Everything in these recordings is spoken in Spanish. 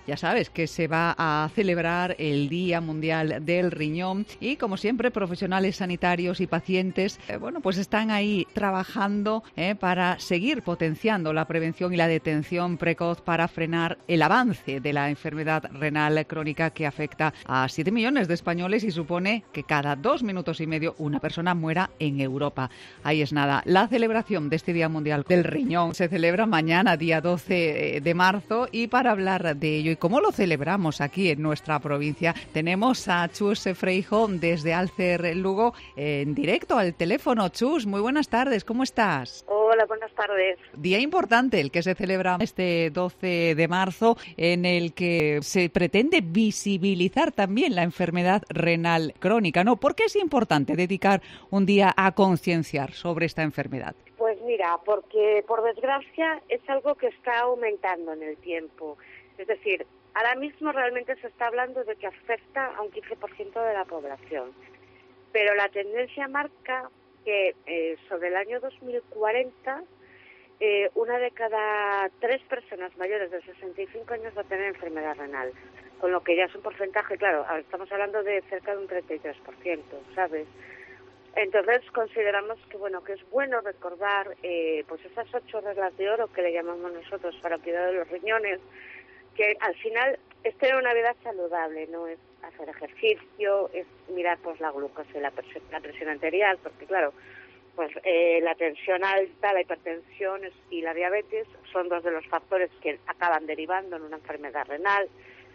ya sabes que se va a celebrar el Día Mundial del Riñón y, como siempre, profesionales sanitarios y pacientes, pues están ahí trabajando para seguir potenciando la prevención y la detención precoz para frenar el avance de la enfermedad renal crónica que afecta a 7 millones de españoles y supone que cada 2 minutos y medio una persona muera en Europa. Ahí es nada. La celebración de este Día Mundial del Riñón se celebra mañana, día 12 de marzo, y para hablar de ello y cómo lo celebramos aquí en nuestra provincia, tenemos a Chus Freijo desde Alcer Lugo en directo al teléfono. Chus, muy buenas tardes, ¿cómo estás? Hola, buenas tardes. Día importante el que se celebra este 12 de marzo, en el que se pretende visibilizar también la enfermedad renal crónica, ¿no? ¿Por qué es importante dedicar un día a concienciar sobre esta enfermedad? Pues mira, porque por desgracia es algo que está aumentando en el tiempo. Es decir, ahora mismo realmente se está hablando de que afecta a un 15% de la población. Pero la tendencia marca que sobre el año 2040 una de cada 3 personas mayores de 65 años va a tener enfermedad renal, con lo que ya es un porcentaje, claro, estamos hablando de cerca de un 33%, ¿sabes? Entonces consideramos que es bueno recordar pues esas 8 reglas de oro que le llamamos nosotros para el cuidado de los riñones, que al final es tener una vida saludable, no es hacer ejercicio, es mirar pues la glucosa y la presión arterial, porque claro, pues la tensión alta, la hipertensión y la diabetes son 2 de los factores que acaban derivando en una enfermedad renal.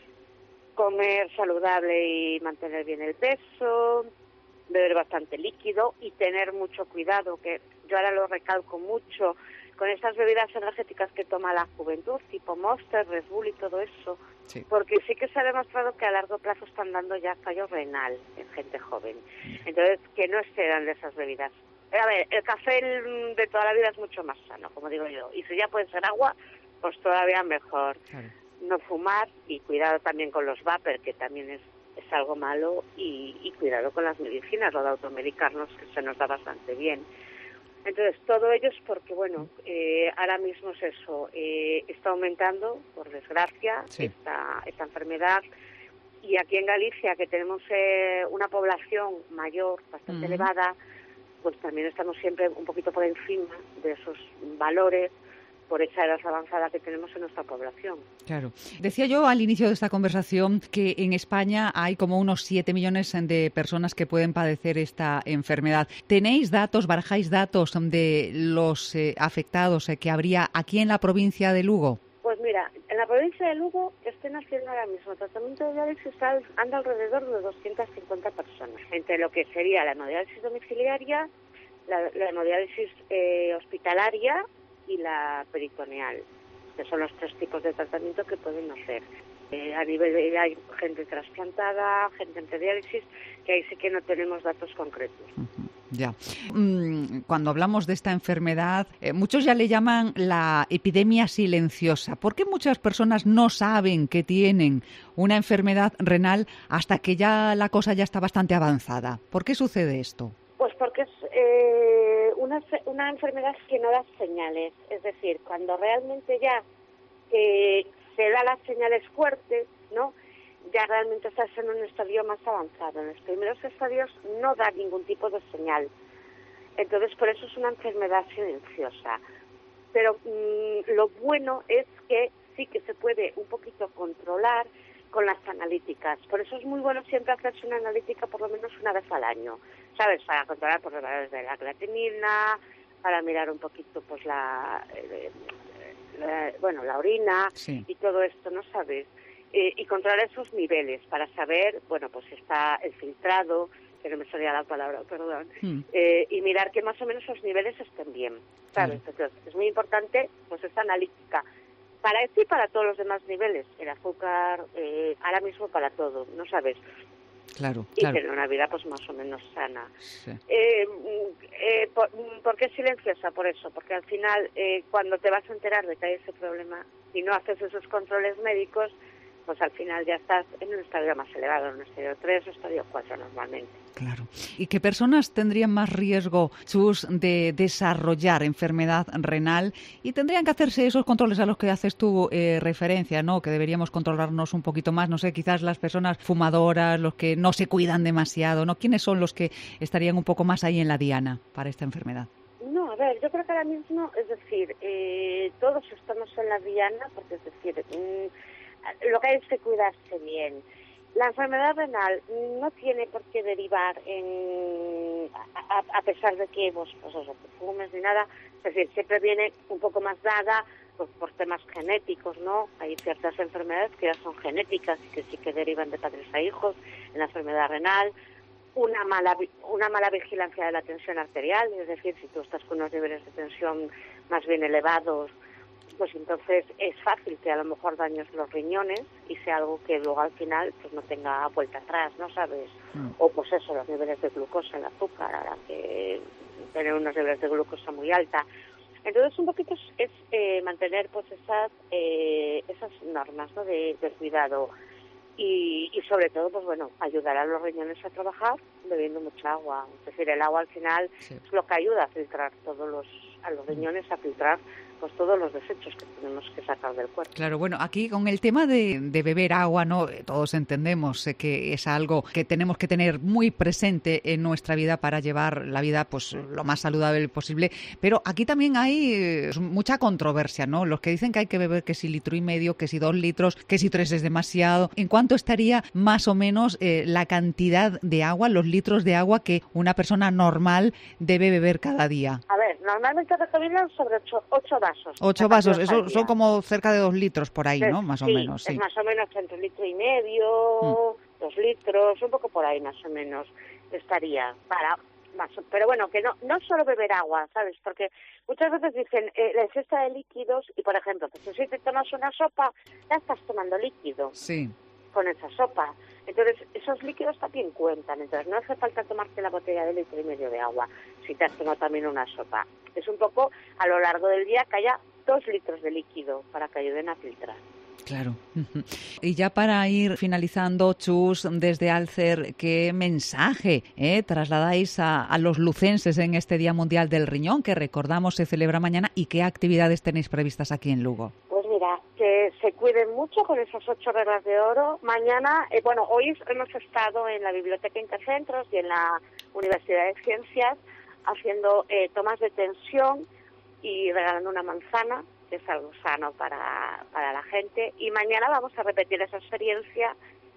Comer saludable y mantener bien el peso, beber bastante líquido y tener mucho cuidado, que yo ahora lo recalco mucho, con estas bebidas energéticas que toma la juventud, tipo Monster, Red Bull y todo eso, sí, porque sí que se ha demostrado que a largo plazo están dando ya fallo renal en gente joven. Entonces, que no excedan de esas bebidas. A ver, el café de toda la vida es mucho más sano, como digo yo, y si ya puede ser agua, pues todavía mejor. Claro. No fumar y cuidado también con los vapor, que también es algo malo, y cuidado con las medicinas, lo de automedicarnos, que se nos da bastante bien. Entonces, todo ello es porque, ahora mismo es eso, está aumentando, por desgracia, sí, esta enfermedad, y aquí en Galicia, que tenemos una población mayor, bastante elevada, pues también estamos siempre un poquito por encima de esos valores, por esa edad avanzada que tenemos en nuestra población. Claro. Decía yo al inicio de esta conversación que en España hay como unos 7 millones de personas que pueden padecer esta enfermedad. ¿Tenéis datos, barajáis datos de los afectados que habría aquí en la provincia de Lugo? Pues mira, en la provincia de Lugo estén haciendo ahora mismo tratamiento de diálisis anda alrededor de 250 personas, entre lo que sería la hemodiálisis domiciliaria, la hemodiálisis hospitalaria y la peritoneal, que son los 3 tipos de tratamiento que pueden hacer. A nivel de hay gente trasplantada, gente en diálisis, que ahí sí que no tenemos datos concretos. Ya. Cuando hablamos de esta enfermedad, muchos ya le llaman la epidemia silenciosa. ¿Por qué muchas personas no saben que tienen una enfermedad renal hasta que ya la cosa ya está bastante avanzada? ¿Por qué sucede esto? Pues porque es una enfermedad que no da señales. Es decir, cuando realmente ya se da las señales fuertes, ¿no?, ya realmente estás en un estadio más avanzado. En los primeros estadios no da ningún tipo de señal. Entonces, por eso es una enfermedad silenciosa. Pero lo bueno es que sí que se puede un poquito controlar con las analíticas. Por eso es muy bueno siempre hacerse una analítica por lo menos una vez al año, ¿sabes? Para controlar por los valores de la creatinina, para mirar un poquito pues la orina, sí, y todo esto, ¿no sabes? Y controlar esos niveles para saber, pues si está el filtrado, que no me salía la palabra, perdón, y mirar que más o menos esos niveles estén bien, ¿sabes? Sí. Entonces, es muy importante pues esta analítica para este y para todos los demás niveles, el azúcar, ahora mismo para todo, ¿no sabes? Claro, y claro, tener una vida pues más o menos sana. Sí. ¿Por qué es silenciosa? Por eso, porque al final cuando te vas a enterar de que hay ese problema y no haces esos controles médicos, pues al final ya estás en un estadio más elevado, en un estadio 3 o estadio 4 normalmente. Claro. ¿Y qué personas tendrían más riesgo, Chus, de desarrollar enfermedad renal y tendrían que hacerse esos controles a los que haces tú referencia, ¿no? Que deberíamos controlarnos un poquito más, no sé, quizás las personas fumadoras, los que no se cuidan demasiado, ¿no? ¿Quiénes son los que estarían un poco más ahí en la diana para esta enfermedad? No, a ver, yo creo que ahora mismo, es decir, todos estamos en la diana, porque es decir, lo que hay es que cuidarse bien. La enfermedad renal no tiene por qué derivar a pesar de que vos, pues eso, que fumes ni nada, es decir, siempre viene un poco más dada pues, por temas genéticos, ¿no? Hay ciertas enfermedades que ya son genéticas y que sí que derivan de padres a hijos en la enfermedad renal. Una mala vigilancia de la tensión arterial, es decir, si tú estás con unos niveles de tensión más bien elevados, pues entonces es fácil que a lo mejor dañes los riñones y sea algo que luego al final pues no tenga vuelta atrás, ¿no sabes? O pues eso, los niveles de glucosa, el azúcar, ahora que tener unos niveles de glucosa muy alta. Entonces un poquito es mantener pues esas normas, ¿no? de cuidado. Y sobre todo, pues bueno, ayudar a los riñones a trabajar bebiendo mucha agua. Es decir, el agua al final es lo que ayuda a filtrar a los riñones a filtrar pues todos los desechos que tenemos que sacar del cuerpo. Claro, bueno, aquí con el tema de beber agua, ¿no? Todos entendemos que es algo que tenemos que tener muy presente en nuestra vida para llevar la vida pues lo más saludable posible, pero aquí también hay mucha controversia, ¿no? Los que dicen que hay que beber que si 1,5 litros, que si 2 litros, que si 3 es demasiado. ¿En cuánto estaría más o menos la cantidad de agua, los litros de agua que una persona normal debe beber cada día? A ver, normalmente recomiendan sobre 8 vasos. 8 vasos, eso son como cerca de 2 litros por ahí, ¿no? Más o menos, sí. Es más o menos entre 1,5 litros, 2 litros, un poco por ahí más o menos estaría para más. Pero bueno, que no solo beber agua, ¿sabes? Porque muchas veces dicen la ingesta de líquidos y, por ejemplo, que si te tomas una sopa, ya estás tomando líquido. Sí. Con esa sopa. Entonces, esos líquidos también cuentan. Entonces, no hace falta tomarte la botella de 1,5 litros de agua si te has tomado también una sopa. Es un poco a lo largo del día que haya 2 litros de líquido para que ayuden a filtrar. Claro. Y ya para ir finalizando, Chus, desde Alcer, ¿qué mensaje trasladáis a los lucenses en este Día Mundial del Riñón, que recordamos se celebra mañana, y qué actividades tenéis previstas aquí en Lugo? Pues mira, que se cuiden mucho con esas 8 reglas de oro. Mañana, hoy hemos estado en la Biblioteca Intercentros y en la Universidad de Ciencias haciendo tomas de tensión y regalando una manzana, que es algo sano para la gente. Y mañana vamos a repetir esa experiencia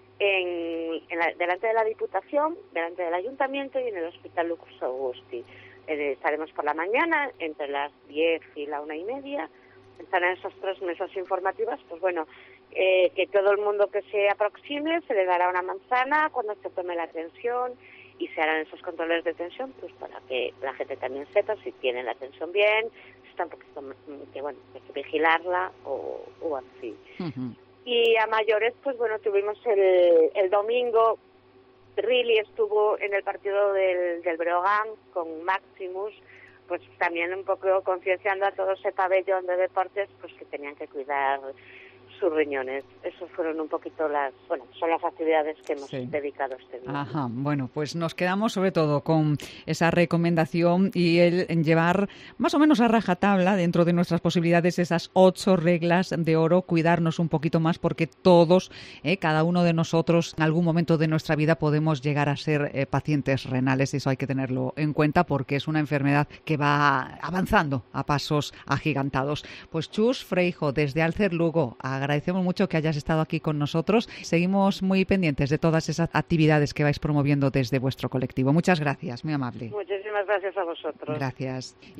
delante de la Diputación, delante del Ayuntamiento y en el Hospital Lucas Augusti. Estaremos por la mañana, entre las 10 y la 1:30. Estarán esas 3 mesas informativas, pues bueno, que todo el mundo que se aproxime se le dará una manzana cuando se tome la tensión y se harán esos controles de tensión pues para que la gente también sepa si tiene la tensión bien, si está un poquito, que bueno, hay que vigilarla o así. Uh-huh. Y a mayores, pues bueno, tuvimos el domingo, Riley estuvo en el partido del Breogán con Maximus, pues también un poco concienciando a todo ese pabellón de deportes pues que tenían que cuidar sus riñones. Esos fueron un poquito son las actividades que hemos dedicado este día. Ajá, bueno, pues nos quedamos sobre todo con esa recomendación y el llevar más o menos a rajatabla dentro de nuestras posibilidades esas 8 reglas de oro, cuidarnos un poquito más porque todos, cada uno de nosotros en algún momento de nuestra vida podemos llegar a ser pacientes renales y eso hay que tenerlo en cuenta porque es una enfermedad que va avanzando a pasos agigantados. Pues Chus Freijo, desde Alcer Lugo, agradecemos mucho que hayas estado aquí con nosotros. Seguimos muy pendientes de todas esas actividades que vais promoviendo desde vuestro colectivo. Muchas gracias, muy amable. Muchísimas gracias a vosotros. Gracias.